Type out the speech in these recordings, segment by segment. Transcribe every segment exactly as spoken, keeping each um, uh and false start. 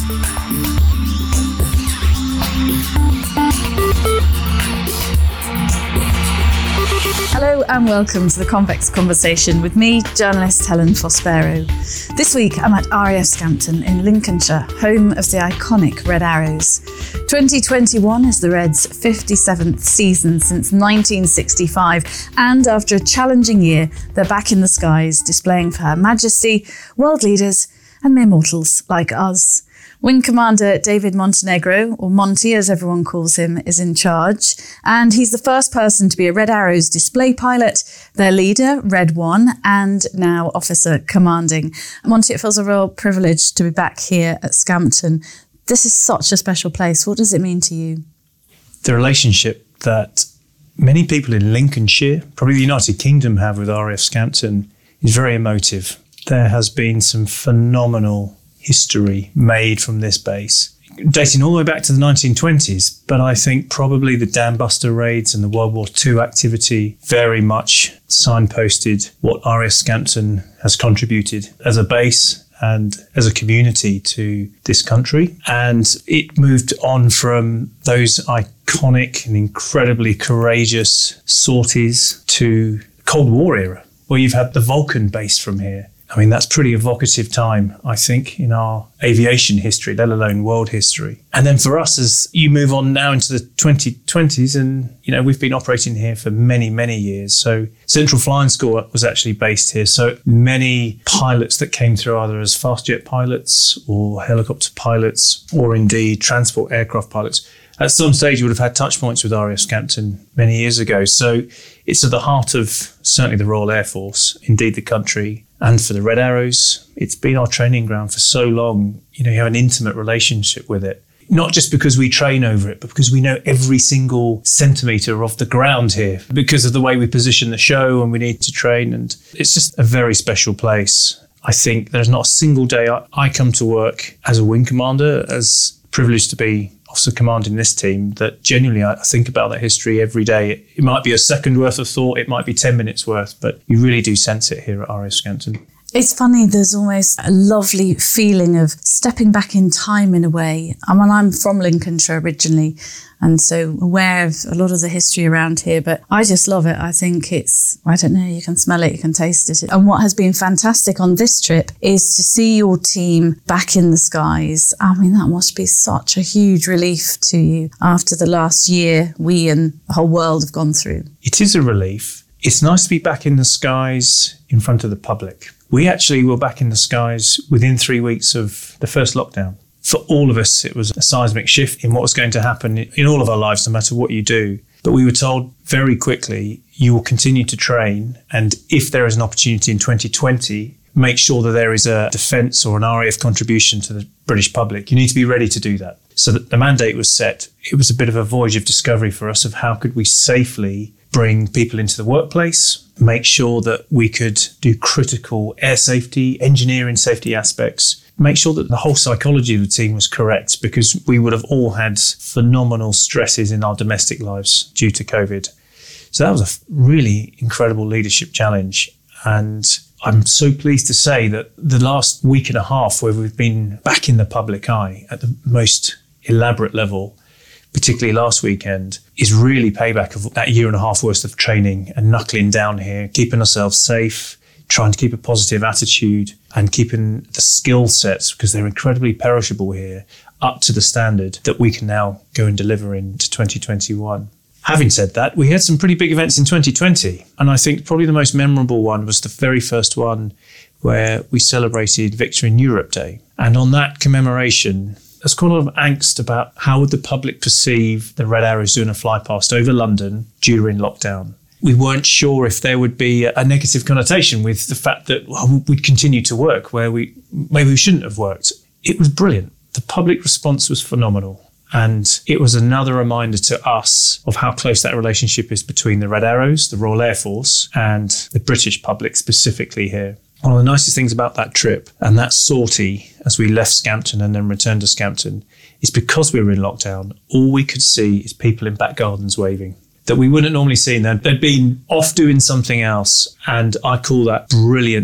Hello and welcome to the Convex Conversation with me, journalist Helen Fospero. This week I'm at R A F Scampton in Lincolnshire, home of the iconic Red Arrows. twenty twenty-one is the Reds' fifty-seventh season since nineteen sixty-five, and after a challenging year, they're back in the skies, displaying for Her Majesty, world leaders and mere mortals like us. Wing Commander David Montenegro, or Monty as everyone calls him, is in charge, and he's the first person to be a Red Arrows display pilot, their leader, Red One, and now officer commanding. Monty, it feels a real privilege to be back here at Scampton. This is such a special place. What does it mean to you? The relationship that many people in Lincolnshire, probably the United Kingdom, have with R A F Scampton is very emotive. There has been some phenomenal history made from this base, dating all the way back to the nineteen twenties. But I think probably the Dam Buster raids and the World War Two activity very much signposted what R A F Scampton has contributed as a base and as a community to this country. And it moved on from those iconic and incredibly courageous sorties to Cold War era, where you've had the Vulcan based from here. I mean, that's pretty evocative time, I think, in our aviation history, let alone world history. And then for us, as you move on now into the twenty twenties, and, you know, we've been operating here for many, many years. So Central Flying School was actually based here. So many pilots that came through either as fast jet pilots or helicopter pilots, or indeed transport aircraft pilots, at some stage would have had touch points with R A F Scampton many years ago. So it's at the heart of certainly the Royal Air Force, indeed the country. And for the Red Arrows, it's been our training ground for so long. You know, you have an intimate relationship with it. Not just because we train over it, but because we know every single centimetre of the ground here because of the way we position the show and we need to train. And it's just a very special place. I think there's not a single day I, I come to work as a wing commander, as privileged to be officer commanding this team, that genuinely I think about that history every day. It, it might be a second worth of thought, it might be ten minutes worth, but you really do sense it here at R A F Scampton. It's funny, there's almost a lovely feeling of stepping back in time in a way. I mean, I'm from Lincolnshire originally, and so aware of a lot of the history around here, but I just love it. I think it's, I don't know, you can smell it, you can taste it. And what has been fantastic on this trip is to see your team back in the skies. I mean, that must be such a huge relief to you after the last year we and the whole world have gone through. It is a relief. It's nice to be back in the skies in front of the public. We actually were back in the skies within three weeks of the first lockdown. For all of us, it was a seismic shift in what was going to happen in all of our lives, no matter what you do. But we were told very quickly, you will continue to train. And if there is an opportunity in twenty twenty, make sure that there is a defence or an R A F contribution to the British public. You need to be ready to do that. So that the mandate was set. It was a bit of a voyage of discovery for us of how could we safely bring people into the workplace, make sure that we could do critical air safety, engineering safety aspects, make sure that the whole psychology of the team was correct, because we would have all had phenomenal stresses in our domestic lives due to COVID. So that was a really incredible leadership challenge. And I'm so pleased to say that the last week and a half where we've been back in the public eye at the most elaborate level, particularly last weekend, is really payback of that year and a half worth of training and knuckling down here, keeping ourselves safe, trying to keep a positive attitude and keeping the skill sets, because they're incredibly perishable here, up to the standard that we can now go and deliver into twenty twenty-one. Having said that, we had some pretty big events in twenty twenty. And I think probably the most memorable one was the very first one where we celebrated Victory in Europe Day. And on that commemoration, there's quite a lot of angst about how would the public perceive the Red Arrows doing a fly past over London during lockdown. We weren't sure if there would be a negative connotation with the fact that, well, we'd continue to work where we maybe we shouldn't have worked. It was brilliant. The public response was phenomenal. And it was another reminder to us of how close that relationship is between the Red Arrows, the Royal Air Force, and the British public specifically here. One of the nicest things about that trip and that sortie as we left Scampton and then returned to Scampton is because we were in lockdown, all we could see is people in back gardens waving that we wouldn't normally see. They'd been off doing something else. And I call that brilliant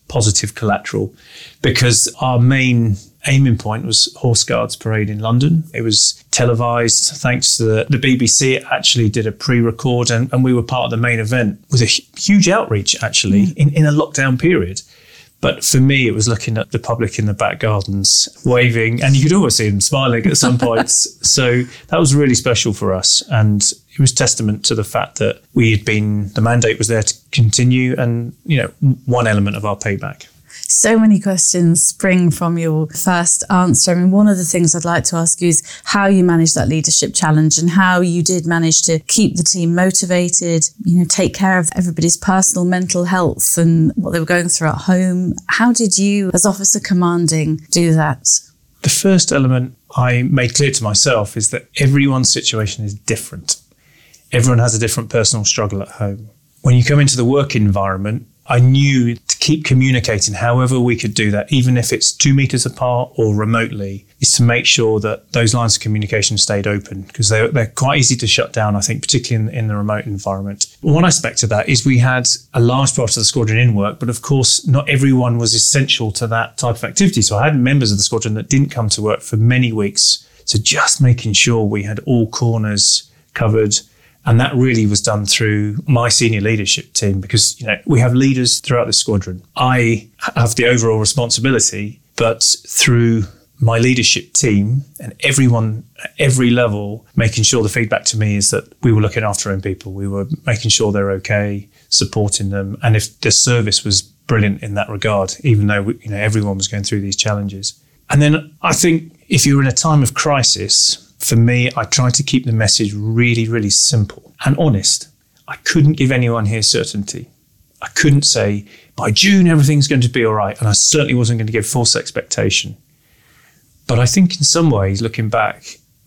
positive collateral, because our main aiming point was Horse Guards Parade in London. It was televised thanks to the, the B B C. It actually did a pre-record, and, and we were part of the main event with a huge outreach, actually, mm. in, in a lockdown period. But for me, it was looking at the public in the back gardens, waving, and you could always see them smiling at some points. So that was really special for us. And it was testament to the fact that we had been, the mandate was there to continue, and, you know, one element of our payback. So many questions spring from your first answer. I mean, one of the things I'd like to ask you is how you managed that leadership challenge and how you did manage to keep the team motivated, you know, take care of everybody's personal mental health and what they were going through at home. How did you, as officer commanding, do that? The first element I made clear to myself is that everyone's situation is different. Everyone has a different personal struggle at home. When you come into the work environment, I knew to keep communicating however we could do that, even if it's two metres apart or remotely, is to make sure that those lines of communication stayed open, because they're, they're quite easy to shut down, I think, particularly in, in the remote environment. One aspect of that is we had a large part of the squadron in work, but of course, not everyone was essential to that type of activity. So I had members of the squadron that didn't come to work for many weeks. So just making sure we had all corners covered. And that really was done through my senior leadership team, because, you know, we have leaders throughout the squadron. I have the overall responsibility, but through my leadership team and everyone at every level, making sure the feedback to me is that we were looking after our own people. We were making sure they're okay, supporting them. And if the service was brilliant in that regard, even though, you know, everyone was going through these challenges. And then I think if you're in a time of crisis, for me, I tried to keep the message really, really simple and honest. I couldn't give anyone here certainty. I couldn't say, by June, everything's going to be all right. And I certainly wasn't going to give false expectation. But I think in some ways, looking back,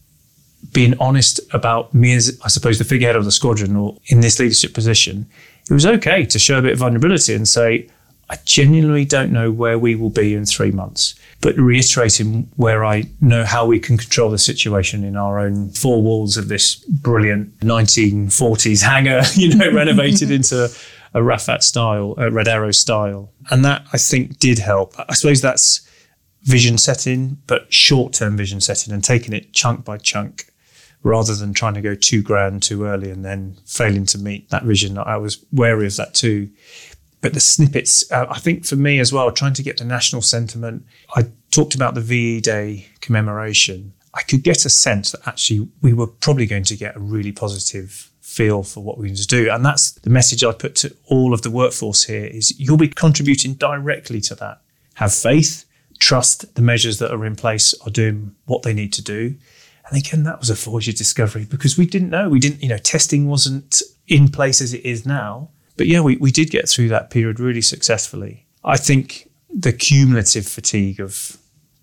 being honest about me as, I suppose, the figurehead of the squadron or in this leadership position, it was okay to show a bit of vulnerability and say, I genuinely don't know where we will be in three months. But reiterating where I know how we can control the situation in our own four walls of this brilliant nineteen forties hangar, you know, renovated into a Rafat style, a Red Arrow style. And that, I think, did help. I suppose that's vision setting, but short-term vision setting and taking it chunk by chunk rather than trying to go too grand too early and then failing to meet that vision. I was wary of that too. But the snippets, uh, I think for me as well, trying to get the national sentiment. I talked about the V E Day commemoration. I could get a sense that actually we were probably going to get a really positive feel for what we need to do. And that's the message I put to all of the workforce here is you'll be contributing directly to that. Have faith, trust the measures that are in place are doing what they need to do. And again, that was a voyage of discovery because we didn't know. We didn't, you know, testing wasn't in place as it is now. But yeah, we, we did get through that period really successfully. I think the cumulative fatigue of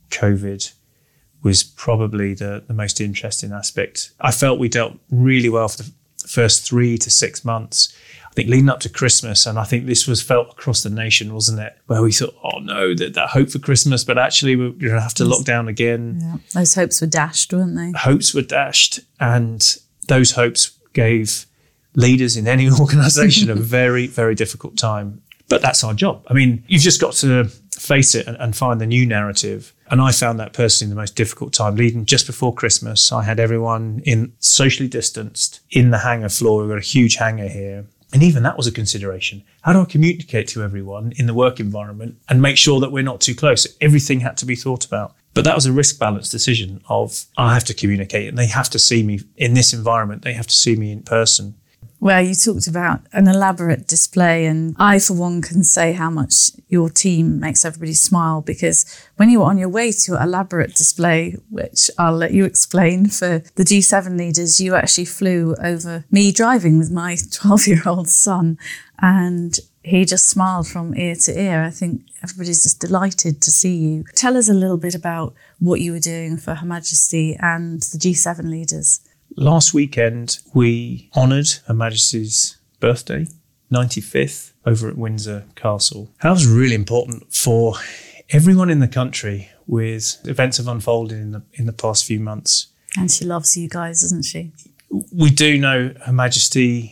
COVID was probably the, the most interesting aspect. I felt we dealt really well for the first three to six months. I think leading up to Christmas, and I think this was felt across the nation, wasn't it? Where we thought, oh no, that, that hope for Christmas, but actually we're going to have to lock down again. Yeah. Those hopes were dashed, weren't they? Hopes were dashed, and those hopes gave leaders in any organisation a very, very difficult time. But that's our job. I mean, you've just got to face it and, and find the new narrative. And I found that personally the most difficult time. Leading just before Christmas, I had everyone in socially distanced in the hangar floor. We've got a huge hangar here. And even that was a consideration. How do I communicate to everyone in the work environment and make sure that we're not too close? Everything had to be thought about. But that was a risk balance decision of I have to communicate and they have to see me in this environment. They have to see me in person. Well, you talked about an elaborate display, and I, for one, can say how much your team makes everybody smile, because when you were on your way to your elaborate display, which I'll let you explain for the G seven leaders, you actually flew over me driving with my twelve-year-old son, and he just smiled from ear to ear. I think everybody's just delighted to see you. Tell us a little bit about what you were doing for Her Majesty and the G seven leaders. Last weekend, we honoured Her Majesty's birthday, ninety-fifth, over at Windsor Castle. That was really important for everyone in the country with events have unfolded in the in the past few months. And she loves you guys, doesn't she? We do know Her Majesty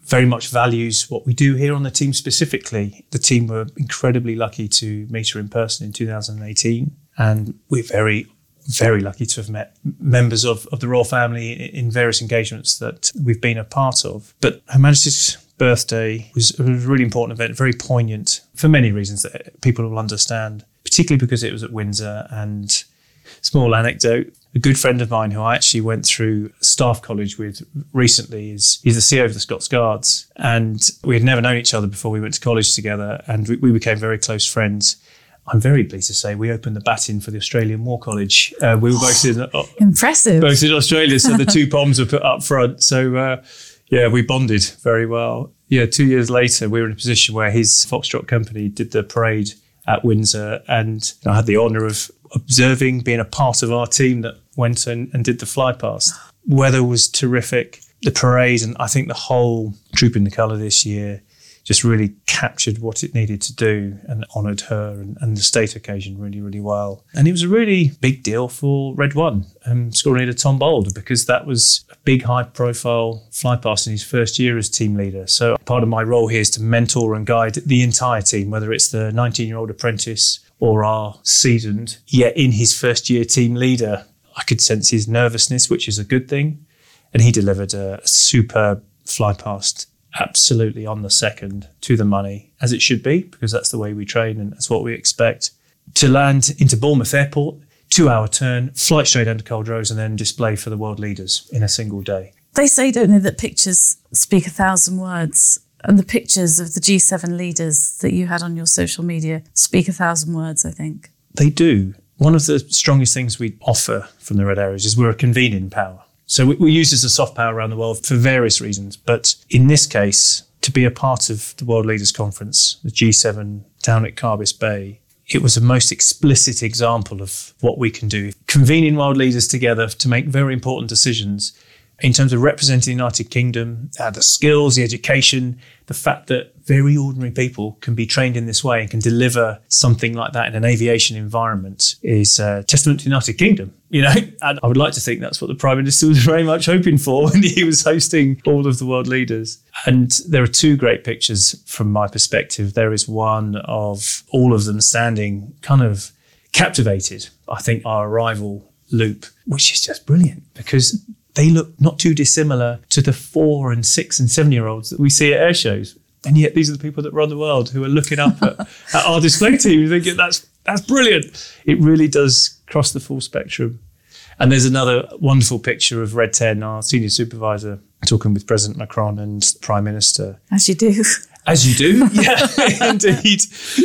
very much values what we do here on the team specifically. The team were incredibly lucky to meet her in person in two thousand eighteen, and we're very, very lucky to have met members of, of the royal family in various engagements that we've been a part of. But Her Majesty's birthday was a really important event, very poignant for many reasons that people will understand, particularly because it was at Windsor. And small anecdote, a good friend of mine who I actually went through staff college with recently is he's the C E O of the Scots Guards, and we had never known each other before we went to college together, and we, we became very close friends. I'm very pleased to say we opened the bat-in for the Australian War College. Uh, we were both in uh, impressive, both in Australia, so the two bombs were put up front. So uh, yeah, we bonded very well. Yeah, two years later, we were in a position where his Foxtrot company did the parade at Windsor, and I had the honour of observing, being a part of our team that went and, and did the fly past. Weather was terrific. The parade, and I think the whole Troop in the Colour this year just really captured what it needed to do and honoured her and, and the state occasion really, really well. And it was a really big deal for Red One, um, squadron leader Tom Bold, because that was a big high-profile fly past in his first year as team leader. So part of my role here is to mentor and guide the entire team, whether it's the nineteen-year-old apprentice or our seasoned, yet in his first year team leader. I could sense his nervousness, which is a good thing. And he delivered a superb fly past, absolutely on the second, to the money, as it should be, because that's the way we train and that's what we expect. To land into Bournemouth Airport, two-hour turn, flight straight under Culdrose, and then display for the world leaders in a single day. They say, don't they, that pictures speak a thousand words, and the pictures of the G seven leaders that you had on your social media speak a thousand words, I think. They do. One of the strongest things we offer from the Red Arrows is we're a convening power. So we, we use it as a soft power around the world for various reasons. But in this case, to be a part of the World Leaders Conference, the G seven down at Carbis Bay, it was a most explicit example of what we can do. Convening world leaders together to make very important decisions in terms of representing the United Kingdom, uh, the skills, the education, the fact that very ordinary people can be trained in this way and can deliver something like that in an aviation environment is a testament to the United Kingdom, you know. And I would like to think that's what the Prime Minister was very much hoping for when he was hosting all of the world leaders. And there are two great pictures from my perspective. There is one of all of them standing kind of captivated, I think, our arrival loop, which is just brilliant because they look not too dissimilar to the four and six and seven year olds that we see at air shows. And yet these are the people that run the world who are looking up at, at our display team and thinking, that's, that's brilliant. It really does cross the full spectrum. And there's another wonderful picture of Red ten, our senior supervisor, talking with President Macron and Prime Minister. As you do. As you do, yeah, indeed.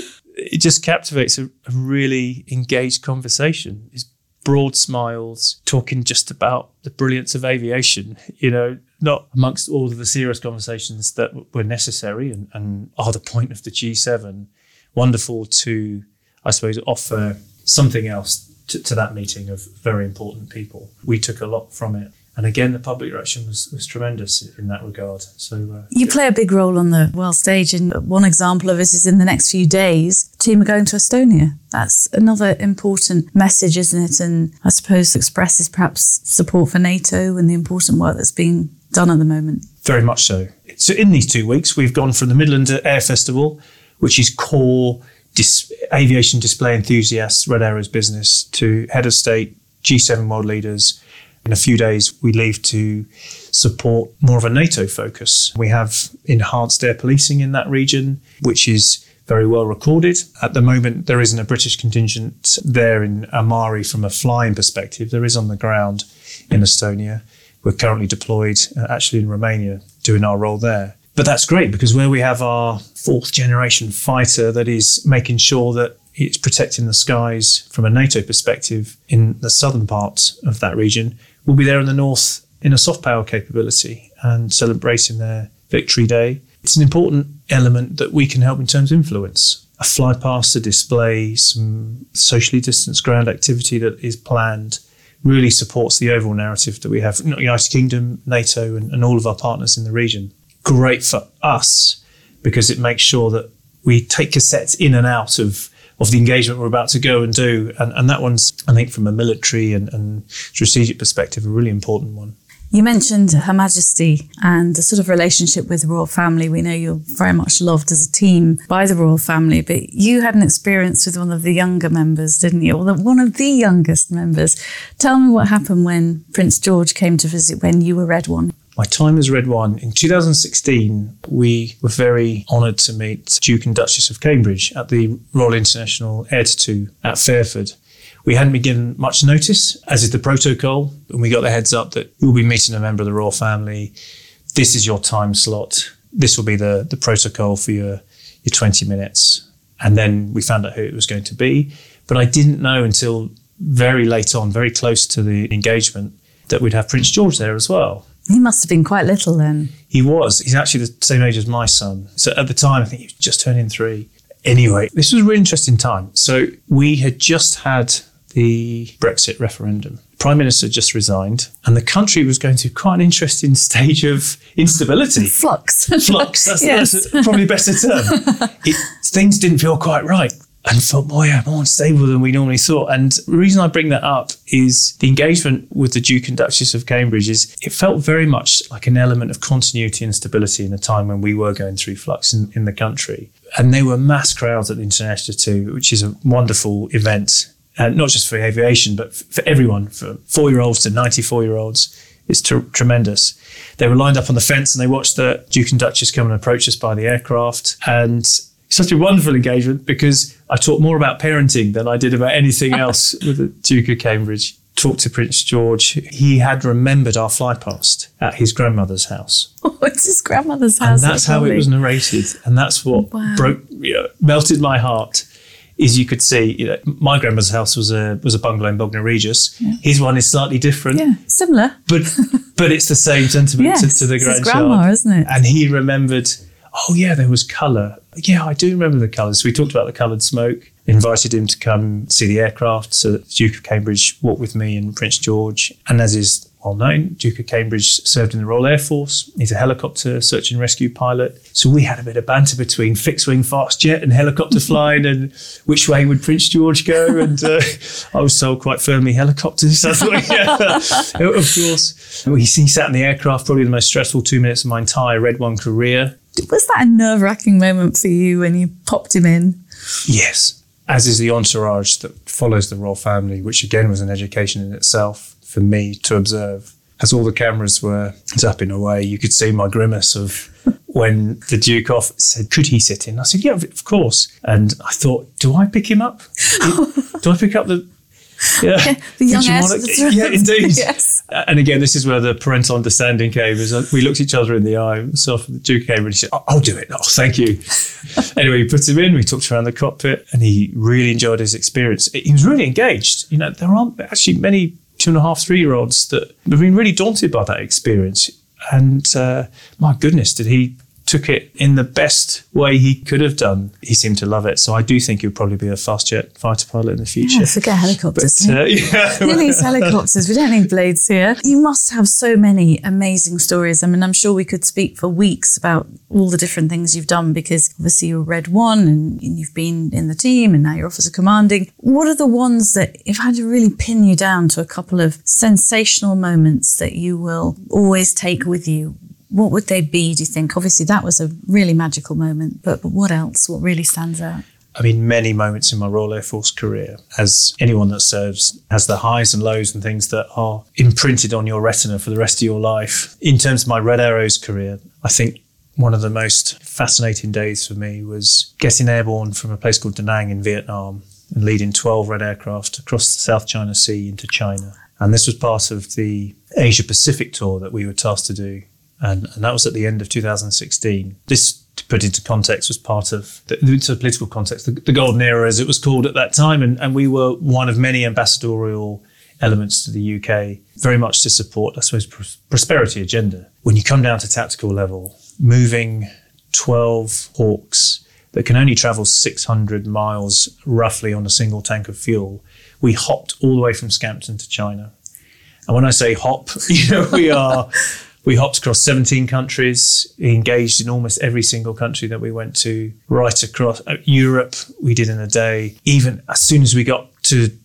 It just captivates a, a really engaged conversation. It's broad smiles, talking just about the brilliance of aviation, you know, not amongst all of the serious conversations that were necessary and, and are the point of the G seven. Wonderful to, I suppose, offer something else to, to that meeting of very important people. We took a lot from it. And again, the public reaction was, was tremendous in that regard. So uh, you play a big role on the world stage, and one example of it is in the next few days, the team are going to Estonia. That's another important message, isn't it? And I suppose expresses perhaps support for NATO and the important work that's being done at the moment. Very much so. So in these two weeks, we've gone from the Midland Air Festival, which is core dis- aviation display enthusiasts, Red Arrows business, to head of state, G seven world leaders. In a few days, we leave to support more of a NATO focus. We have enhanced air policing in that region, which is very well recorded. At the moment, there isn't a British contingent there in Amari from a flying perspective. There is on the ground in Estonia. We're currently deployed uh, actually in Romania doing our role there. But that's great because where we have our fourth generation fighter that is making sure that it's protecting the skies from a NATO perspective in the southern part of that region, we'll be there in the north in a soft power capability and celebrating their Victory Day. It's an important element that we can help in terms of influence. A fly past, a display, some socially distanced ground activity that is planned really supports the overall narrative that we have, United Kingdom, NATO, and, and all of our partners in the region. Great for us because it makes sure that we take cassettes in and out of of the engagement we're about to go and do. And, and that one's, I think, from a military and, and strategic perspective, a really important one. You mentioned Her Majesty and the sort of relationship with the royal family. We know you're very much loved as a team by the royal family, but you had an experience with one of the younger members, didn't you? Or the, one of the youngest members. Tell me what happened when Prince George came to visit when you were Red One. My time as Red One. In two thousand sixteen, we were very honoured to meet Duke and Duchess of Cambridge at the Royal International Air Tattoo at Fairford. We hadn't been given much notice, as is the protocol, and we got the heads up that you'll be meeting a member of the royal family. This is your time slot. This will be the, the protocol for your, your twenty minutes. And then we found out who it was going to be. But I didn't know until very late on, very close to the engagement, that we'd have Prince George there as well. He must have been quite little then. He was. He's actually the same age as my son. So at the time, I think he was just turning three. Anyway, this was a really interesting time. So we had just had the Brexit referendum. The Prime Minister just resigned, and the country was going through quite an interesting stage of instability. Flux. Flux, that's, yes. that's a, probably a better term. It, things didn't feel quite right. And thought, boy, yeah, more unstable than we normally thought. And the reason I bring that up is the engagement with the Duke and Duchess of Cambridge is it felt very much like an element of continuity and stability in a time when we were going through flux in, in the country. And they were mass crowds at the International Tattoo, which is a wonderful event, uh, not just for aviation, but f- for everyone, from four-year-olds to ninety-four-year-olds. It's tr- tremendous. They were lined up on the fence and they watched the Duke and Duchess come and approach us by the aircraft. And such a wonderful engagement because I talked more about parenting than I did about anything else with the Duke of Cambridge. Talked to Prince George. He had remembered our fly past at his grandmother's house. Oh, it's his grandmother's house. And that's how it was narrated. And that's what wow. broke, you know, melted my heart. Is you could see, you know, my grandmother's house was a was a bungalow in Bognor Regis. Yeah. His one is slightly different. Yeah, similar. But but it's the same sentiment yes, to, to the grandchild. It's his grandma, isn't it? And he remembered, oh yeah, there was colour. Yeah, I do remember the colours. We talked about the coloured smoke, invited him to come see the aircraft. So the Duke of Cambridge walked with me and Prince George. And as is well known, Duke of Cambridge served in the Royal Air Force. He's a helicopter search and rescue pilot. So we had a bit of banter between fixed wing fast jet and helicopter flying and which way would Prince George go. And uh, I was told quite firmly helicopters. I thought, yeah, of course. He, he sat in the aircraft, probably the most stressful two minutes of my entire Red One career. Was that a nerve-wracking moment for you when you popped him in? Yes, as is the entourage that follows the royal family, which again was an education in itself for me to observe. As all the cameras were zapping away, you could see my grimace of when the Duke off said, could he sit in? I said, yeah, of course. And I thought, do I pick him up? Do I pick up the... Yeah, yeah the young ass. Yeah, indeed. Yes. And again, this is where the parental understanding came. Is we looked each other in the eye. Myself and the Duke came and he said, oh, I'll do it. Oh, thank you. Anyway, we put him in. We talked around the cockpit and he really enjoyed his experience. He was really engaged. You know, there aren't actually many two and a half, three-year-olds that have been really daunted by that experience. And uh, my goodness, did he took it in the best way he could have done. He seemed to love it. So I do think he'll probably be a fast jet fighter pilot in the future. Yeah, forget helicopters. But, uh, yeah. Who needs helicopters? We don't need blades here. You must have so many amazing stories. I mean, I'm sure we could speak for weeks about all the different things you've done because obviously you're Red One and you've been in the team and now you're officer commanding. What are the ones that, if I had to really pin you down to a couple of sensational moments that you will always take with you, what would they be, do you think? Obviously, that was a really magical moment, but, but what else? What really stands out? I mean, many moments in my Royal Air Force career, as anyone that serves has the highs and lows and things that are imprinted on your retina for the rest of your life. In terms of my Red Arrows career, I think one of the most fascinating days for me was getting airborne from a place called Da Nang in Vietnam and leading twelve Red aircraft across the South China Sea into China. And this was part of the Asia Pacific tour that we were tasked to do. And, and that was at the end of two thousand sixteen. This, to put into context, was part of, the, into political context, the, the golden era as it was called at that time. And, and we were one of many ambassadorial elements to the U K, very much to support, I suppose, pros- prosperity agenda. When you come down to tactical level, moving twelve Hawks that can only travel six hundred miles roughly on a single tank of fuel, we hopped all the way from Scampton to China. And when I say hop, you know, we are... We hopped across seventeen countries, engaged in almost every single country that we went to, right across uh, Europe, we did in a day. Even as soon as we got to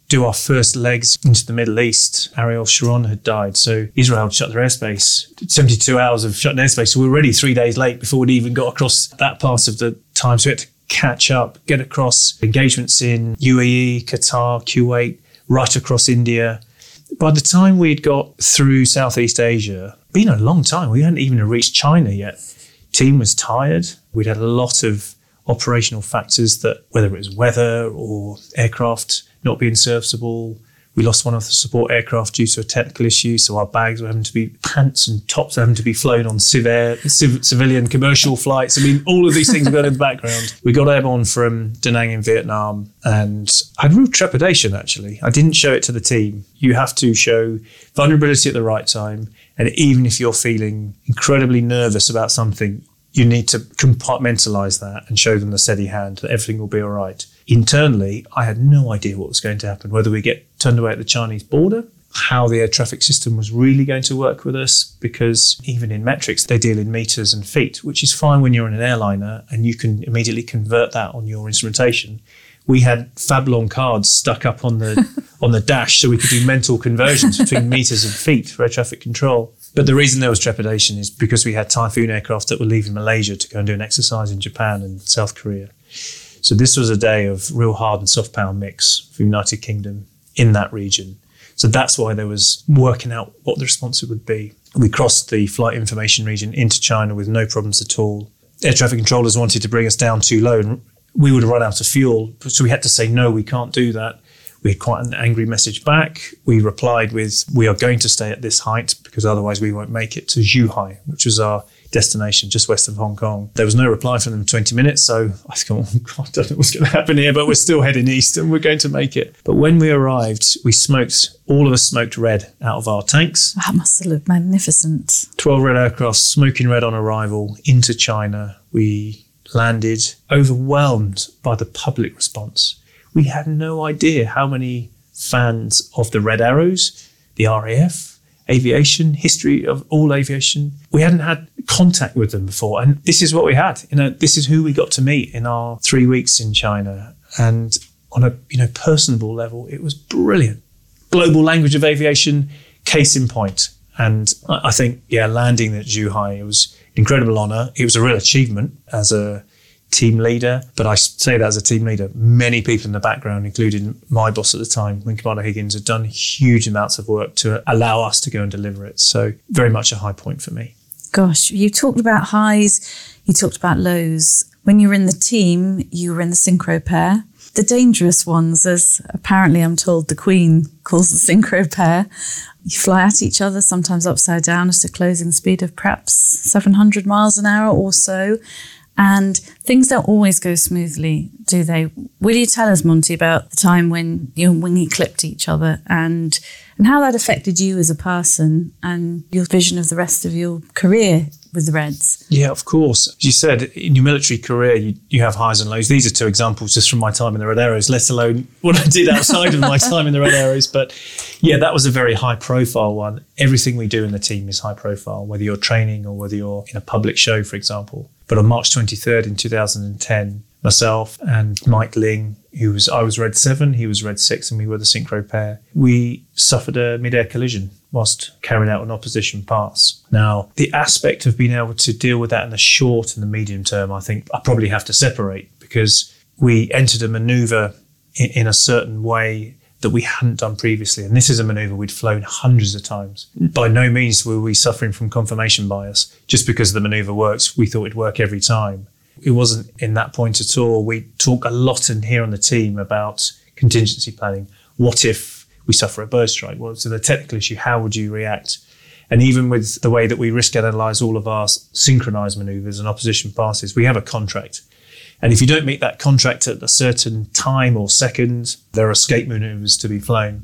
do our first legs into the Middle East, Ariel Sharon had died. So Israel had shut their airspace, seventy-two hours of shutting airspace. So we were already three days late before we'd even got across that part of the time. So we had to catch up, get across engagements in U A E, Qatar, Kuwait, right across India. By the time we'd got through Southeast Asia, been a long time. We hadn't even reached China yet. Team was tired. We'd had a lot of operational factors that, whether it was weather or aircraft not being serviceable. We lost one of the support aircraft due to a technical issue, so our bags were having to be, pants and tops were having to be flown on civ air, civ, civilian commercial flights. I mean, all of these things were going in the background. We got airborne from Da Nang in Vietnam, and I had real trepidation, actually. I didn't show it to the team. You have to show vulnerability at the right time, and even if you're feeling incredibly nervous about something, you need to compartmentalise that and show them the steady hand that everything will be all right. Internally, I had no idea what was going to happen, whether we get turned away at the Chinese border, how the air traffic system was really going to work with us, because even in metrics, they deal in metres and feet, which is fine when you're in an airliner and you can immediately convert that on your instrumentation. We had Fablon cards stuck up on the on the dash so we could do mental conversions between metres and feet for air traffic control. But the reason there was trepidation is because we had Typhoon aircraft that were leaving Malaysia to go and do an exercise in Japan and South Korea. So this was a day of real hard and soft power mix for the United Kingdom in that region. So that's why there was working out what the response would be. We crossed the flight information region into China with no problems at all. Air traffic controllers wanted to bring us down too low and we would have run out of fuel. So we had to say, no, we can't do that. We had quite an angry message back. We replied with, we are going to stay at this height because otherwise we won't make it to Zhuhai, which was our destination just west of Hong Kong. There was no reply from them in twenty minutes. So I thought, oh God, I don't know what's going to happen here, but we're still heading east and we're going to make it. But when we arrived, we smoked, all of us smoked red out of our tanks. That must have looked magnificent. twelve red aircraft, smoking red on arrival into China. We landed, overwhelmed by the public response. We had no idea how many fans of the Red Arrows, the R A F, aviation, history of all aviation. We hadn't had contact with them before. And this is what we had. You know, this is who we got to meet in our three weeks in China. And on a, you know, personable level, it was brilliant. Global language of aviation, case in point. And I think, yeah, landing at Zhuhai, it was an incredible honour. It was a real achievement as a team leader, but I say that as a team leader. Many people in the background, including my boss at the time, Wing Commander Higgins, had done huge amounts of work to allow us to go and deliver it. So very much a high point for me. Gosh, you talked about highs, you talked about lows. When you were in the team, you were in the synchro pair. The dangerous ones, as apparently I'm told the Queen calls the synchro pair. You fly at each other, sometimes upside down at a closing speed of perhaps seven hundred miles an hour or so. And things don't always go smoothly, do they? Will you tell us, Monty, about the time when you and Wingy clipped each other and and how that affected you as a person and your vision of the rest of your career with the Reds? Yeah, of course. As you said, in your military career, you, you have highs and lows. These are two examples just from my time in the Red Arrows, let alone what I did outside of my time in the Red Arrows. But yeah, that was a very high profile one. Everything we do in the team is high profile, whether you're training or whether you're in a public show, for example. But on March twenty-third in two thousand ten, myself and Mike Ling, who was, I was Red seven, he was Red six, and we were the synchro pair, we suffered a mid-air collision whilst carrying out an opposition pass. Now, the aspect of being able to deal with that in the short and the medium term, I think I probably have to separate, because we entered a manoeuvre in, in a certain way that we hadn't done previously. And this is a manoeuvre we'd flown hundreds of times. By no means were we suffering from confirmation bias. Just because the manoeuvre works, we thought it'd work every time. It wasn't in that point at all. We talk a lot in here on the team about contingency planning. What if we suffer a bird strike? Well, so the technical issue, how would you react? And even with the way that we risk analyse all of our synchronised manoeuvres and opposition passes, we have a contract. And if you don't meet that contract at a certain time or second, there are escape manoeuvres to be flown.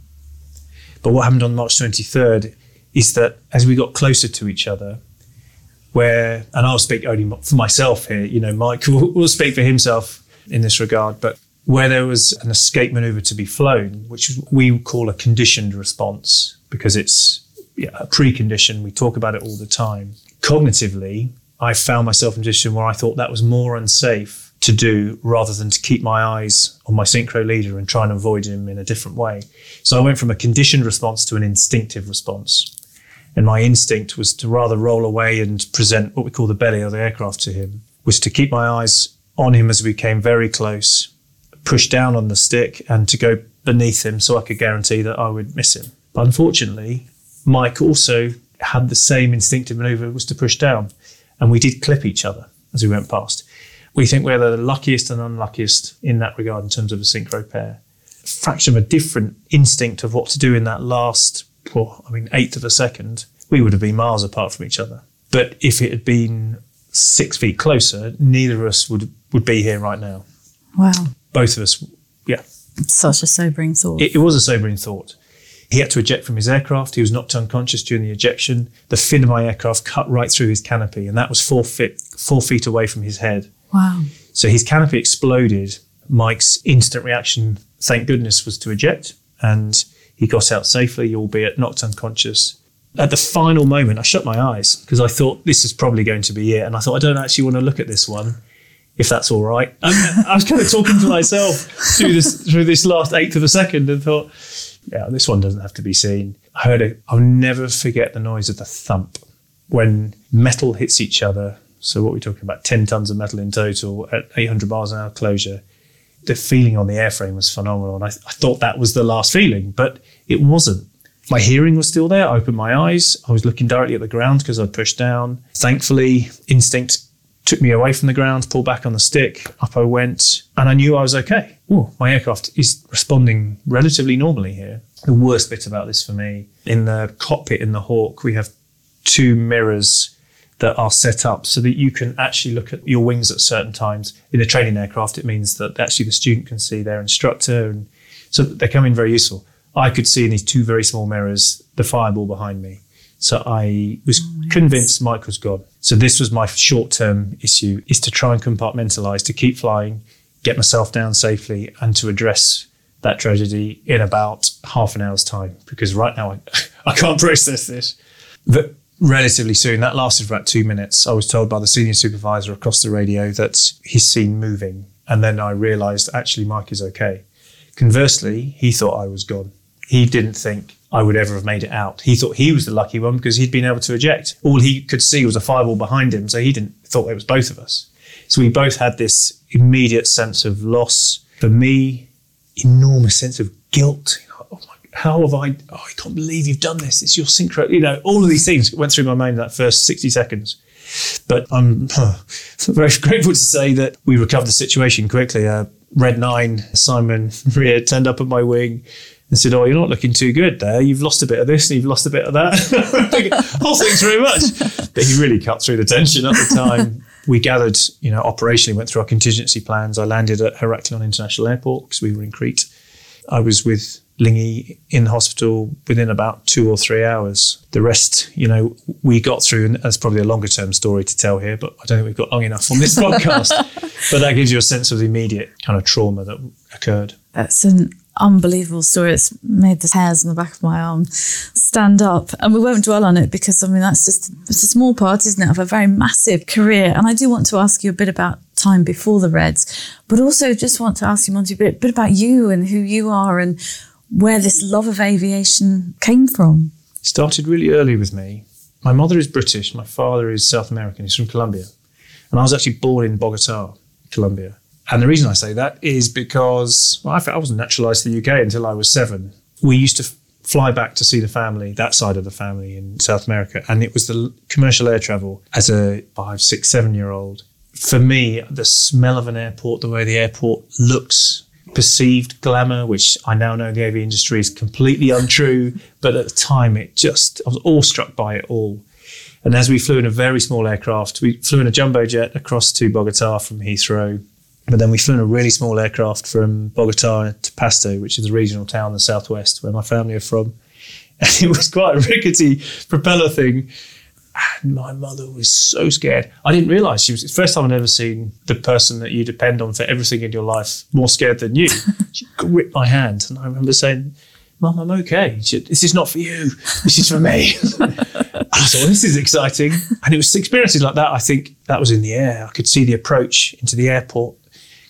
But what happened on March twenty-third is that as we got closer to each other, where, and I'll speak only for myself here, you know, Mike will, will speak for himself in this regard, but where there was an escape manoeuvre to be flown, which we call a conditioned response, because it's yeah, a precondition, we talk about it all the time. Cognitively, I found myself in a position where I thought that was more unsafe to do rather than to keep my eyes on my synchro leader and try and avoid him in a different way. So I went from a conditioned response to an instinctive response. And my instinct was to rather roll away and present what we call the belly of the aircraft to him, was to keep my eyes on him as we came very close, push down on the stick and to go beneath him so I could guarantee that I would miss him. But unfortunately, Mike also had the same instinctive maneuver, was to push down. And we did clip each other as we went past. We think we're the luckiest and unluckiest in that regard in terms of a synchro pair. A fraction of a different instinct of what to do in that last, well, I mean, eighth of a second, we would have been miles apart from each other. But if it had been six feet closer, neither of us would, would be here right now. Wow. Both of us, yeah. Such a sobering thought. It, it was a sobering thought. He had to eject from his aircraft. He was knocked unconscious during the ejection. The fin of my aircraft cut right through his canopy, and that was four feet, four feet away from his head. Wow. So his canopy exploded. Mike's instant reaction, thank goodness, was to eject, and he got out safely, albeit knocked unconscious. At the final moment, I shut my eyes because I thought this is probably going to be it. And I thought, I don't actually want to look at this one, if that's all right. I, I was kind of talking to myself through this through this last eighth of a second and thought, yeah, this one doesn't have to be seen. I heard it. I'll never forget the noise of the thump when metal hits each other. So what we're talking about, ten tons of metal in total at eight hundred miles an hour closure. The feeling on the airframe was phenomenal. And I, I thought that was the last feeling, but it wasn't. My hearing was still there. I opened my eyes. I was looking directly at the ground because I'd pushed down. Thankfully, instinct took me away from the ground, pulled back on the stick. Up I went, and I knew I was okay. Ooh, my aircraft is responding relatively normally here. The worst bit about this for me, in the cockpit in the Hawk, we have two mirrors that are set up so that you can actually look at your wings at certain times. In a training aircraft, it means that actually the student can see their instructor, and so they come in very useful. I could see in these two very small mirrors the fireball behind me. So I was oh, convinced Mike was gone. So this was my short-term issue, is to try and compartmentalise, to keep flying, get myself down safely, and to address that tragedy in about half an hour's time. Because right now I, I can't process this. But relatively soon, that lasted for about two minutes. I was told by the senior supervisor across the radio that he's seen moving. And then I realised actually Mike is okay. Conversely, he thought I was gone. He didn't think I would ever have made it out. He thought he was the lucky one because he'd been able to eject. All he could see was a fireball behind him, so he didn't thought it was both of us. So we both had this immediate sense of loss. For me, enormous sense of guilt. You know, oh my, how have I, oh, I can't believe you've done this. It's your synchro. You know, all of these things went through my mind in that first sixty seconds. But I'm uh, very grateful to say that we recovered the situation quickly. Uh, Red nine, Simon Rear turned up at my wing and said, oh, you're not looking too good there. You've lost a bit of this and you've lost a bit of that. Oh, thanks very much. But he really cut through the tension at the time. We gathered, you know, operationally went through our contingency plans. I landed at Heraklion International Airport because we were in Crete. I was with Lingy in the hospital within about two or three hours. The rest, you know, we got through, and that's probably a longer term story to tell here, but I don't think we've got long enough on this podcast. But that gives you a sense of the immediate kind of trauma that occurred. That's an unbelievable story. It's made the hairs on the back of my arm stand up, and we won't dwell on it because I mean that's just it's a small part, isn't it, of a very massive career. And I do want to ask you a bit about time before the Reds, but also just want to ask you, Monty, a bit, bit about you and who you are and where this love of aviation came from. It started really early with me. My mother is British, my father is South American, he's from Colombia, and I was actually born in Bogota, Colombia. And the reason I say that is because well, I wasn't naturalised to the U K until I was seven. We used to f- fly back to see the family, that side of the family in South America. And it was the commercial air travel as a five, six, seven-year-old. For me, the smell of an airport, the way the airport looks, perceived glamour, which I now know the aviation industry is completely untrue. But at the time, it just, I was awestruck by it all. And as we flew in a very small aircraft, we flew in a jumbo jet across to Bogota from Heathrow. But then we flew in a really small aircraft from Bogota to Pasto, which is a regional town in the southwest where my family are from. And it was quite a rickety propeller thing. And my mother was so scared. I didn't realise she was, it's the first time I'd ever seen the person that you depend on for everything in your life more scared than you. She gripped my hand. And I remember saying, Mum, I'm okay. She said, this is not for you. This is for me. And I thought, this is exciting. And it was experiences like that. I think that was in the air. I could see the approach into the airport.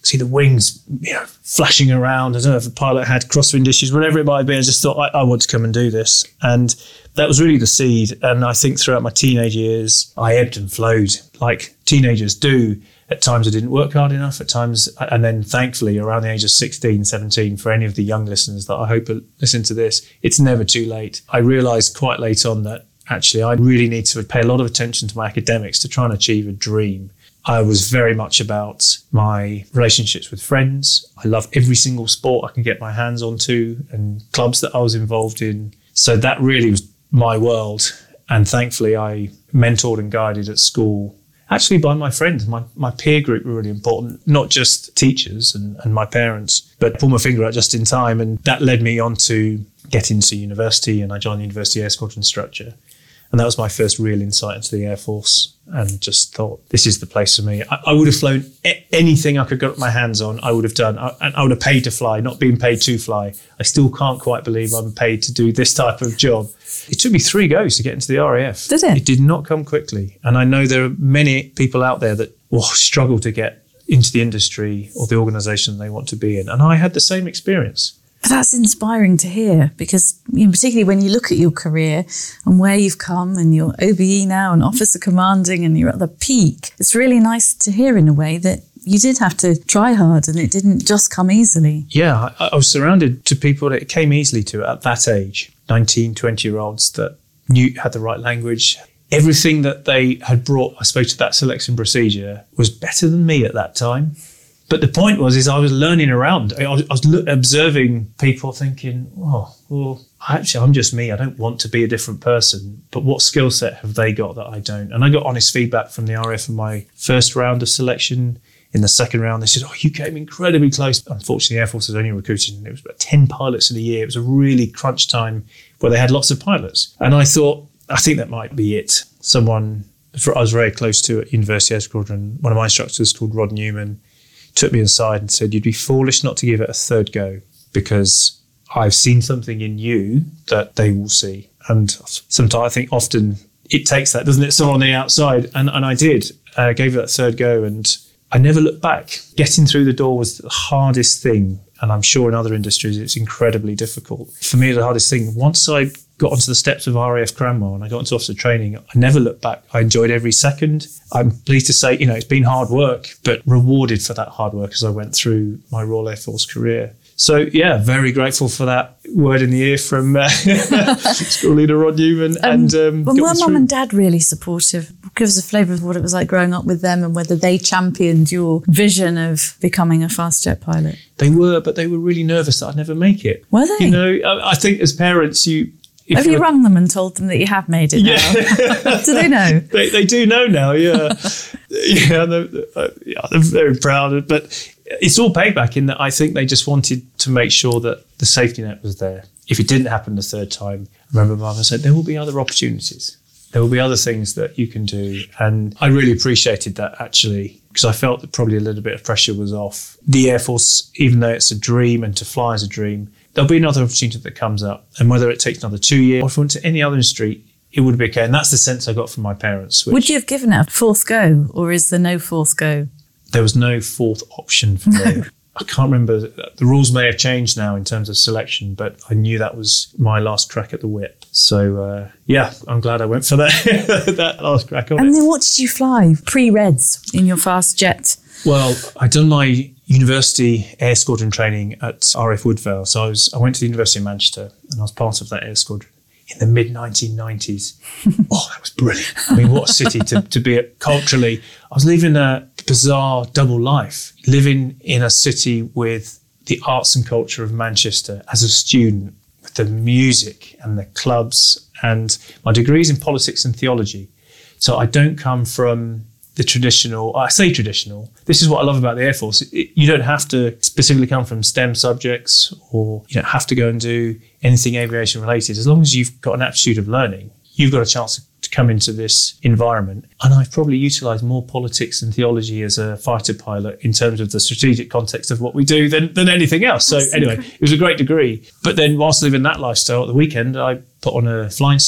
see the wings, you know, flashing around. I don't know if the pilot had crosswind issues, whatever it might be. I just thought, I, I want to come and do this. And that was really the seed. And I think throughout my teenage years, I ebbed and flowed like teenagers do. At times I didn't work hard enough, at times, and then thankfully around the age of sixteen, seventeen, for any of the young listeners that I hope listen to this, it's never too late. I realised quite late on that actually I really need to pay a lot of attention to my academics to try and achieve a dream. I was very much about my relationships with friends. I love every single sport I can get my hands onto and clubs that I was involved in. So that really was my world. And thankfully I mentored and guided at school, actually by my friends. My, my peer group were really important, not just teachers and, and my parents, but pulled my finger out just in time. And that led me on to get into university, and I joined the University Air Squadron structure. And that was my first real insight into the Air Force, and just thought, this is the place for me. I, I would have flown a- anything I could get my hands on, I would have done. I, and I would have paid to fly, not being paid to fly. I still can't quite believe I'm paid to do this type of job. It took me three goes to get into the R A F. Did it? It did not come quickly. And I know there are many people out there that will struggle to get into the industry or the organisation they want to be in. And I had the same experience. But that's inspiring to hear, because you know, particularly when you look at your career and where you've come, and you're O B E now and officer commanding and you're at the peak, it's really nice to hear in a way that you did have to try hard and it didn't just come easily. Yeah, I, I was surrounded to people that it came easily to at that age, nineteen, twenty year olds that knew, had the right language. Everything that they had brought, I suppose, to that selection procedure was better than me at that time. But the point was, is I was learning around. I was, I was lo- observing people thinking, oh, well, actually, I'm just me. I don't want to be a different person. But what skill set have they got that I don't? And I got honest feedback from the R A F in my first round of selection. In the second round, they said, oh, you came incredibly close. Unfortunately, the Air Force was only recruiting. It was about ten pilots in a year. It was a really crunch time where they had lots of pilots. And I thought, I think that might be it. Someone I was very close to at University Air Squadron, one of my instructors called Rod Newman, took me aside and said, you'd be foolish not to give it a third go, because I've seen something in you that they will see. And sometimes I think often it takes that, doesn't it? Someone on the outside. And, and I did, uh, gave it that third go, and I never looked back. Getting through the door was the hardest thing. And I'm sure in other industries, it's incredibly difficult. For me, the hardest thing, once I got onto the steps of R A F Cranwell and I got into officer training, I never looked back. I enjoyed every second. I'm pleased to say, you know, it's been hard work, but rewarded for that hard work as I went through my Royal Air Force career. So, yeah, very grateful for that word in the ear from uh, school leader Rod Newman. Um, and um, Were mum and dad really supportive? Give us a flavour of what it was like growing up with them, and whether they championed your vision of becoming a fast jet pilot. They were, but they were really nervous that I'd never make it. Were they? You know, I, I think as parents, you... Have you rung them and told them that you have made it now? Yeah. Do they know? they, they do know now, yeah. yeah, they're, uh, yeah, they're very proud. But it's all payback in that I think they just wanted to make sure that the safety net was there. If it didn't happen the third time, I remember Mum said, there will be other opportunities. There will be other things that you can do. And I really appreciated that, actually, because I felt that probably a little bit of pressure was off. The Air Force, even though it's a dream and to fly is a dream, there'll be another opportunity that comes up. And whether it takes another two years or if I went to any other industry, it would be okay. And that's the sense I got from my parents. Which, would you have given it a fourth go, or is there no fourth go? There was no fourth option for me. I can't remember. The rules may have changed now in terms of selection, but I knew that was my last crack at the whip. So, uh, yeah, I'm glad I went for that, that last crack on and it. And then what did you fly pre-Reds in your fast jet? Well, I'd done my university air squadron training at R A F Woodvale. So I was I went to the University of Manchester and I was part of that air squadron in the mid nineteen nineties. Oh, that was brilliant. I mean, what a city to, to be at culturally. I was living a bizarre double life, living in a city with the arts and culture of Manchester as a student, with the music and the clubs, and my degree's in politics and theology. So I don't come from the traditional, I say traditional, this is what I love about the Air Force. It, you don't have to specifically come from STEM subjects, or you don't have to go and do anything aviation related. As long as you've got an aptitude of learning, you've got a chance to come into this environment. And I've probably utilised more politics and theology as a fighter pilot in terms of the strategic context of what we do than, than anything else. So That's anyway, incredible. It was a great degree. But then whilst living that lifestyle at the weekend, I put on a flying suit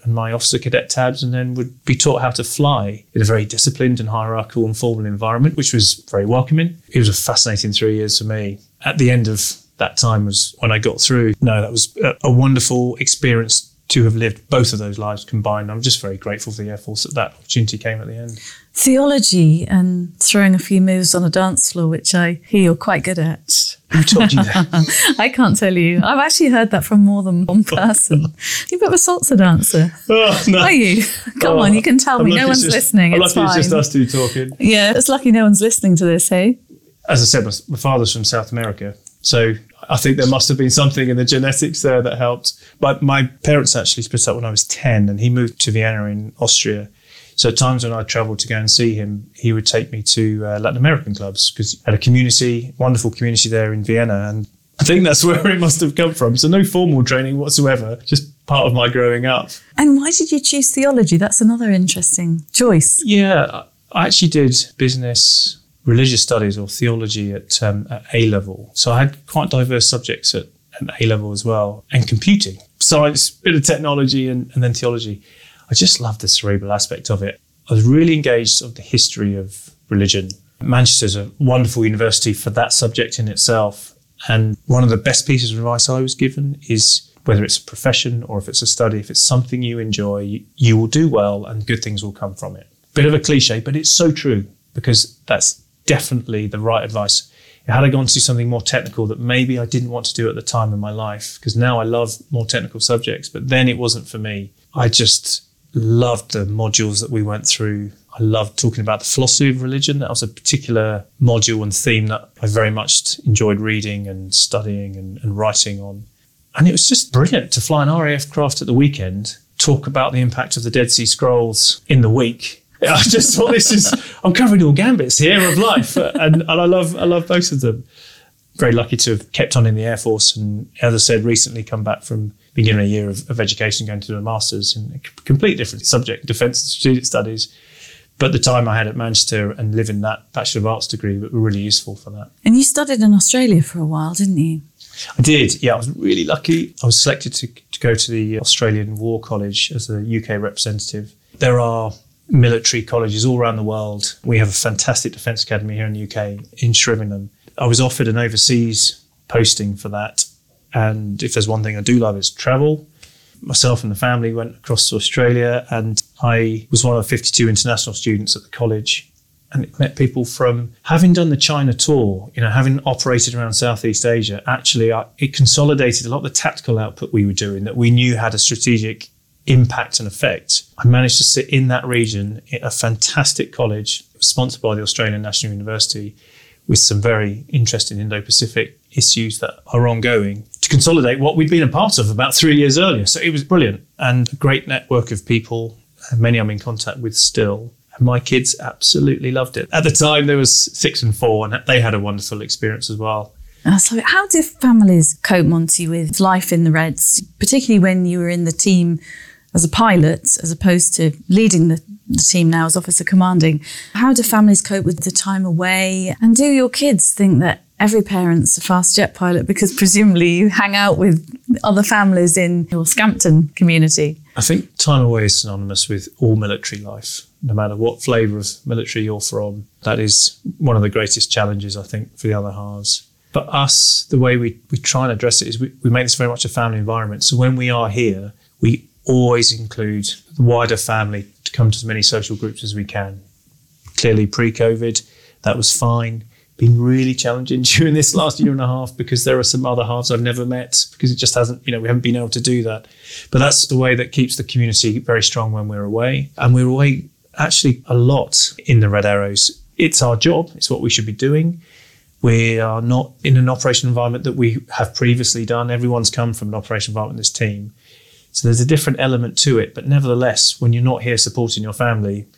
and my officer cadet tabs, and then would be taught how to fly in a very disciplined and hierarchical and formal environment, which was very welcoming. It was a fascinating three years for me. At the end of that time was when I got through. No, that was a, a wonderful experience to have lived both of those lives combined. I'm just very grateful for the Air Force that that opportunity came at the end. Theology and throwing a few moves on a dance floor, which I hear you're quite good at. Who told you that? I can't tell you. I've actually heard that from more than one person. You're a bit of a salsa dancer. Oh, no. Are you? Come oh, on, you can tell I'm me. No one's just, listening. I'm it's lucky fine. It's just us two talking. Yeah, it's lucky no one's listening to this, hey? As I said, my, my father's from South America. So I think there must have been something in the genetics there that helped. But my parents actually split up when I was ten, and he moved to Vienna in Austria. So at times when I travelled to go and see him, he would take me to uh, Latin American clubs because he had a community, wonderful community there in Vienna. And I think that's where it must have come from. So no formal training whatsoever, just part of my growing up. And why did you choose theology? That's another interesting choice. Yeah, I actually did business, religious studies or theology at, um, at A level. So I had quite diverse subjects at, at A level as well, and computing, science, bit of technology, and, and then theology. I just loved the cerebral aspect of it. I was really engaged of the history of religion. Manchester's a wonderful university for that subject in itself. And one of the best pieces of advice I was given is whether it's a profession or if it's a study, if it's something you enjoy, you will do well and good things will come from it. Bit of a cliche, but it's so true because that's definitely the right advice. Had I gone to do something more technical that maybe I didn't want to do at the time in my life, because now I love more technical subjects, but then it wasn't for me. I just loved the modules that we went through. I loved talking about the philosophy of religion. That was a particular module and theme that I very much enjoyed reading and studying and, and writing on. And it was just brilliant to fly an R A F craft at the weekend, talk about the impact of the Dead Sea Scrolls in the week. I just thought this is, I'm covering all gambits here of life. And, and I love I love both of them. Very lucky to have kept on in the Air Force. And as I said, recently come back from beginning a year of, of education, going to do a master's in a completely different subject, defence and strategic studies. But the time I had at Manchester and living that Bachelor of Arts degree were really useful for that. And you studied in Australia for a while, didn't you? I did, yeah. I was really lucky. I was selected to, to go to the Australian War College as a U K representative. There are military colleges all around the world. We have a fantastic defence academy here in the U K, in Shrivenham. I was offered an overseas posting for that. And if there's one thing I do love, it's travel. Myself and the family went across to Australia, and I was one of fifty-two international students at the college, and it met people from having done the China tour, you know, having operated around Southeast Asia. Actually, I, it consolidated a lot of the tactical output we were doing that we knew had a strategic impact and effect. I managed to sit in that region at a fantastic college sponsored by the Australian National University with some very interesting Indo-Pacific issues that are ongoing to consolidate what we'd been a part of about three years earlier. So it was brilliant, and a great network of people, many I'm in contact with still. And my kids absolutely loved it. At the time, there was six and four, and they had a wonderful experience as well. Uh, so how do families cope, Monty, with life in the Reds, particularly when you were in the team as a pilot, as opposed to leading the, the team now as officer commanding? How do families cope with the time away? And do your kids think that every parent's a fast jet pilot because presumably you hang out with other families in your Scampton community? I think time away is synonymous with all military life. No matter what flavour of military you're from, that is one of the greatest challenges, I think, for the other halves. But us, the way we, we try and address it is we, we make this very much a family environment. So when we are here, we always include the wider family to come to as many social groups as we can. Clearly, pre-COVID, that was fine. Been really challenging during this last year and a half because there are some other halves I've never met because it just hasn't, you know, we haven't been able to do that. But that's the way that keeps the community very strong when we're away. And we're away actually a lot in the Red Arrows. It's our job. It's what we should be doing. We are not in an operation environment that we have previously done. Everyone's come from an operation environment in this team. So there's a different element to it. But nevertheless, when you're not here supporting your family,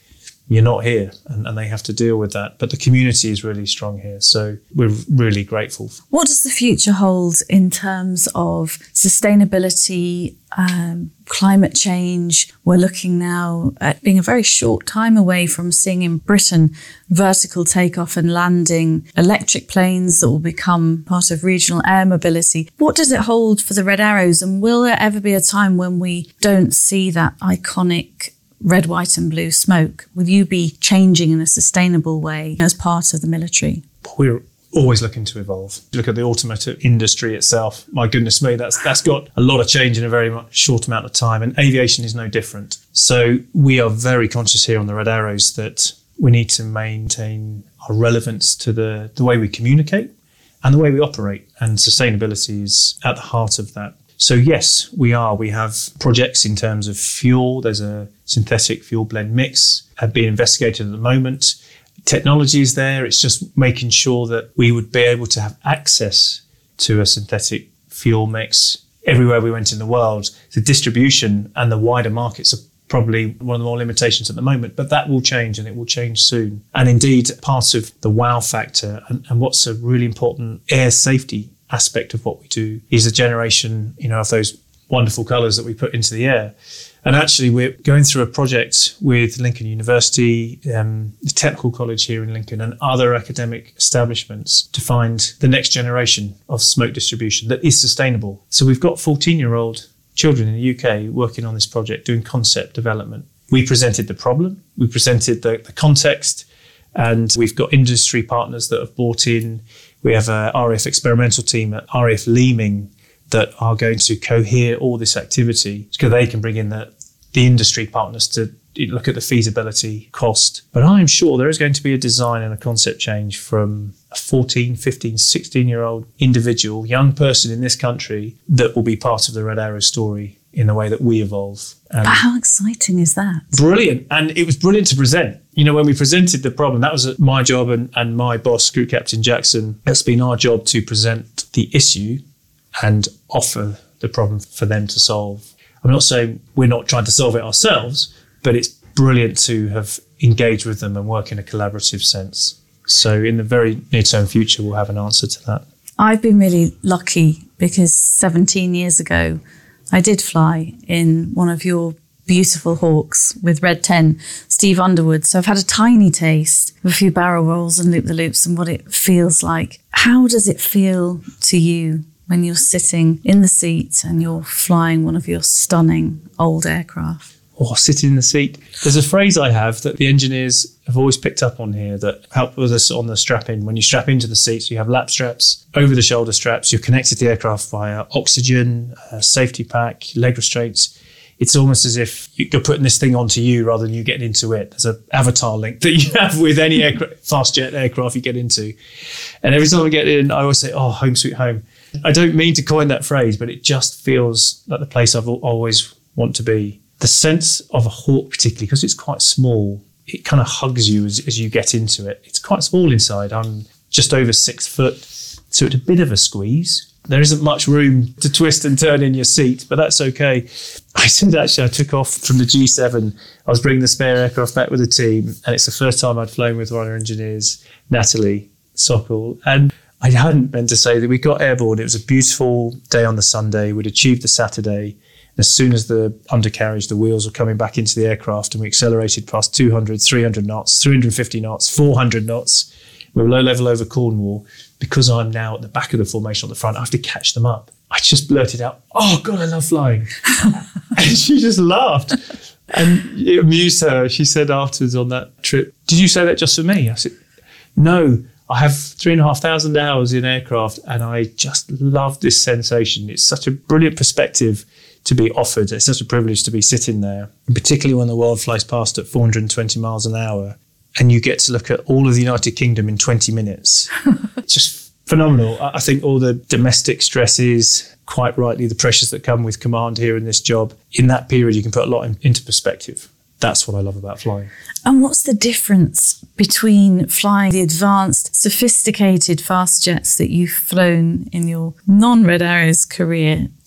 you're not here, and, and they have to deal with that. But the community is really strong here, so we're really grateful. What does the future hold in terms of sustainability, um, climate change? We're looking now at being a very short time away from seeing in Britain vertical takeoff and landing, electric planes that will become part of regional air mobility. What does it hold for the Red Arrows, and will there ever be a time when we don't see that iconic red, white and blue smoke? Will you be changing in a sustainable way as part of the military? We're always looking to evolve. Look at the automotive industry itself. My goodness me, that's that's got a lot of change in a very much short amount of time, and aviation is no different. So we are very conscious here on the Red Arrows that we need to maintain our relevance to the, the way we communicate and the way we operate, and sustainability is at the heart of that. So yes, we are. We have projects in terms of fuel. There's a synthetic fuel blend mix being investigated at the moment. Technology is there. It's just making sure that we would be able to have access to a synthetic fuel mix everywhere we went in the world. The distribution and the wider markets are probably one of the more limitations at the moment, but that will change, and it will change soon. And indeed, part of the wow factor and, and what's a really important air safety aspect of what we do is the generation, you know, of those wonderful colours that we put into the air. And actually, we're going through a project with Lincoln University, um, the Technical College here in Lincoln, and other academic establishments to find the next generation of smoke distribution that is sustainable. So we've got fourteen-year-old children in the U K working on this project, doing concept development. We presented the problem, we presented the, the context, and we've got industry partners that have bought in. We have a R A F experimental team at R A F Leeming that are going to cohere all this activity so they can bring in the, the industry partners to look at the feasibility cost. But I'm sure there is going to be a design and a concept change from a fourteen, fifteen, sixteen-year-old individual, young person in this country that will be part of the Red Arrow story in the way that we evolve. Um, but how exciting is that? Brilliant. And it was brilliant to present. You know, when we presented the problem, that was my job, and, and my boss, Group Captain Jackson, it's been our job to present the issue and offer the problem for them to solve. I'm not saying we're not trying to solve it ourselves, but it's brilliant to have engaged with them and work in a collaborative sense. So in the very near-term future, we'll have an answer to that. I've been really lucky because seventeen years ago, I did fly in one of your beautiful Hawks with Red ten, Steve Underwood. So I've had a tiny taste of a few barrel rolls and loop-the-loops and what it feels like. How does it feel to you when you're sitting in the seat and you're flying one of your stunning old aircraft? Or sitting in the seat. There's a phrase I have that the engineers have always picked up on here that help with us on the strap-in. When you strap into the seats, you have lap straps, over-the-shoulder straps. You're connected to the aircraft via oxygen, a safety pack, leg restraints. It's almost as if you're putting this thing onto you rather than you getting into it. There's an avatar link that you have with any aircraft, fast jet aircraft you get into. And every time I get in, I always say, oh, home sweet home. I don't mean to coin that phrase, but it just feels like the place I've always want to be. The sense of a Hawk, particularly because it's quite small, it kind of hugs you as, as you get into it. It's quite small inside. I'm just over six foot, so it's a bit of a squeeze. There isn't much room to twist and turn in your seat, but that's okay. I said, actually, I took off from the G seven. I was bringing the spare aircraft back with the team, and it's the first time I'd flown with one of our engineers, Natalie Sokol. And I hadn't meant to say that we got airborne. It was a beautiful day on the Sunday. We'd achieved the Saturday. As soon as the undercarriage, the wheels were coming back into the aircraft, and we accelerated past two hundred, three hundred knots, three hundred fifty knots, four hundred knots. We were low level over Cornwall. Because I'm now at the back of the formation on the front, I have to catch them up. I just blurted out, oh God, I love flying. And she just laughed. And it amused her. She said afterwards on that trip, did you say that just for me? I said, no, I have three and a half thousand hours in aircraft, and I just love this sensation. It's such a brilliant perspective to be offered. It's such a privilege to be sitting there, and particularly when the world flies past at four hundred twenty miles an hour and you get to look at all of the United Kingdom in twenty minutes. It's just phenomenal. I think all the domestic stresses, quite rightly, the pressures that come with command here in this job, in that period you can put a lot in, into perspective. That's what I love about flying. And what's the difference between flying the advanced, sophisticated fast jets that you've flown in your non-Red Arrows career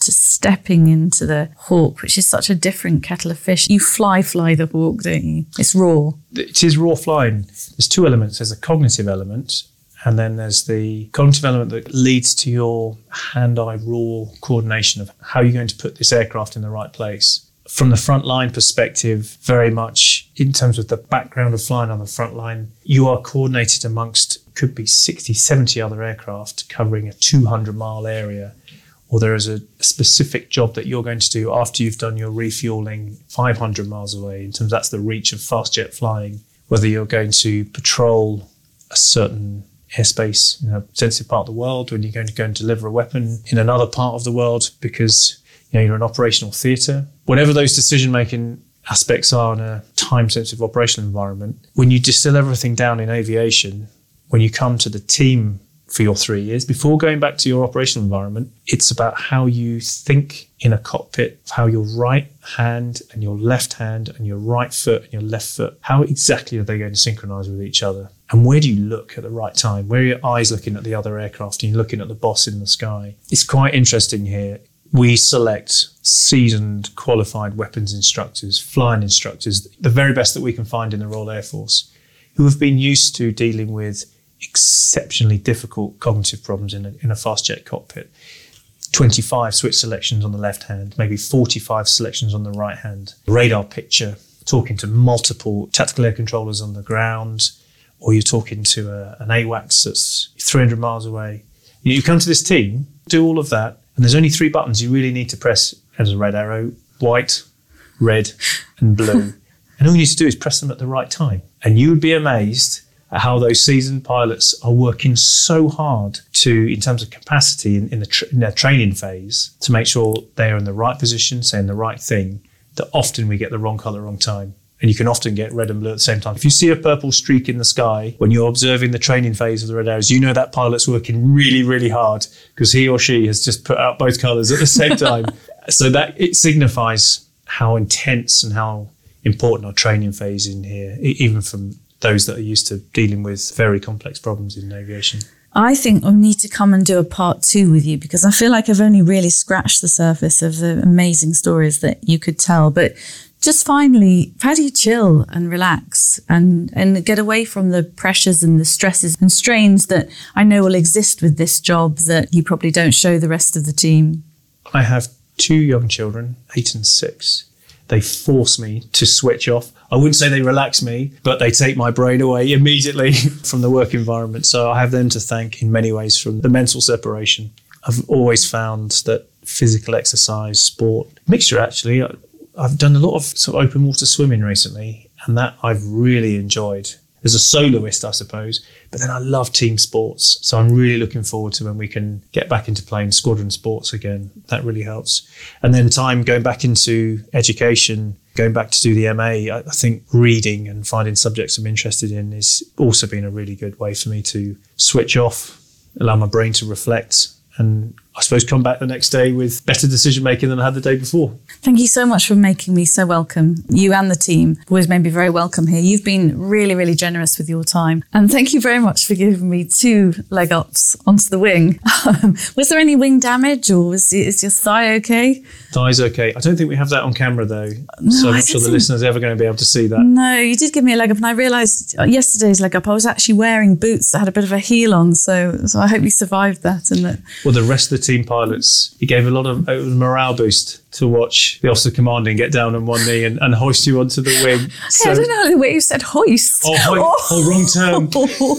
to stepping into the Hawk, which is such a different kettle of fish. You fly, fly the Hawk, don't you? It's raw. It is raw flying. There's two elements. There's a cognitive element, and then there's the cognitive element that leads to your hand-eye raw coordination of how you're going to put this aircraft in the right place. From the front line perspective, very much in terms of the background of flying on the front line, you are coordinated amongst, could be sixty, seventy other aircraft covering a two hundred mile area, or there is a specific job that you're going to do after you've done your refueling five hundred miles away. In terms, that's the reach of fast jet flying, whether you're going to patrol a certain airspace in a sensitive part of the world, when you're going to go and deliver a weapon in another part of the world because you know, you're an operational theatre. Whatever those decision-making aspects are in a time-sensitive operational environment, when you distill everything down in aviation, when you come to the team for your three years, before going back to your operational environment, it's about how you think in a cockpit, how your right hand and your left hand and your right foot and your left foot, how exactly are they going to synchronise with each other? And where do you look at the right time? Where are your eyes looking at the other aircraft and you're looking at the boss in the sky? It's quite interesting here. We select seasoned, qualified weapons instructors, flying instructors, the very best that we can find in the Royal Air Force, who have been used to dealing with exceptionally difficult cognitive problems in a, in a fast jet cockpit. twenty-five switch selections on the left hand, maybe forty-five selections on the right hand. Radar picture, talking to multiple tactical air controllers on the ground, or you're talking to a, an AWACS that's three hundred miles away. You, you come to this team, do all of that, and there's only three buttons you really need to press as a red arrow: white, red, and blue. And all you need to do is press them at the right time. And you would be amazed at how those seasoned pilots are working so hard to, in terms of capacity in, in, the tra- in their training phase, to make sure they're in the right position, saying the right thing, that often we get the wrong colour, wrong time. And you can often get red and blue at the same time. If you see a purple streak in the sky when you're observing the training phase of the red arrows, you know that pilot's working really, really hard because he or she has just put out both colours at the same time. So that it signifies how intense and how important our training phase in here, even from those that are used to dealing with very complex problems in aviation. I think we'll need to come and do a part two with you because I feel like I've only really scratched the surface of the amazing stories that you could tell. But just finally, how do you chill and relax and, and get away from the pressures and the stresses and strains that I know will exist with this job that you probably don't show the rest of the team? I have two young children, eight and six. They force me to switch off. I wouldn't say they relax me, but they take my brain away immediately from the work environment. So I have them to thank in many ways from the mental separation. I've always found that physical exercise, sport, mixture actually, I've done a lot of sort of open water swimming recently, and that I've really enjoyed. As a soloist, I suppose, but then I love team sports. So I'm really looking forward to when we can get back into playing squadron sports again. That really helps. And then time going back into education, going back to do the M A, I think reading and finding subjects I'm interested in has also been a really good way for me to switch off, allow my brain to reflect, and I suppose come back the next day with better decision making than I had the day before. Thank you so much for making me so welcome. You and the team always made me very welcome here. You've been really, really generous with your time. And thank you very much for giving me two leg ups onto the wing. Um, was there any wing damage or was is your thigh okay? Thigh's okay. I don't think we have that on camera though. No, so I'm I not sure the didn't. listeners are ever going to be able to see that. No, you did give me a leg up and I realised yesterday's leg up I was actually wearing boots that had a bit of a heel on. So, so I hope you survived that. And that. Well, the rest of the team pilots, it gave a lot of it was a morale boost to watch the officer commanding get down on one knee and, and hoist you onto the wing. So, I don't know the way you said hoist. Oh, hoi- oh, wrong term.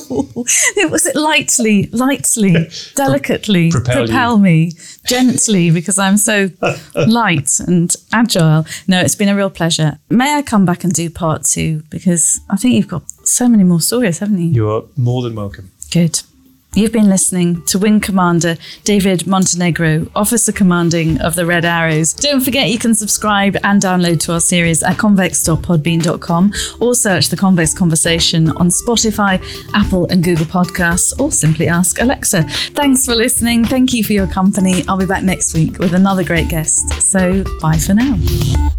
It was it lightly, lightly, delicately Propel propel, you. me gently because I'm so light and agile. No, it's been a real pleasure. May I come back and do part two because I think you've got so many more stories, haven't you? You are more than welcome. Good. You've been listening to Wing Commander David Montenegro, Officer Commanding of the Red Arrows. Don't forget you can subscribe and download to our series at convex dot podbean dot com or search The Convex Conversation on Spotify, Apple and Google Podcasts or simply ask Alexa. Thanks for listening. Thank you for your company. I'll be back next week with another great guest. So bye for now.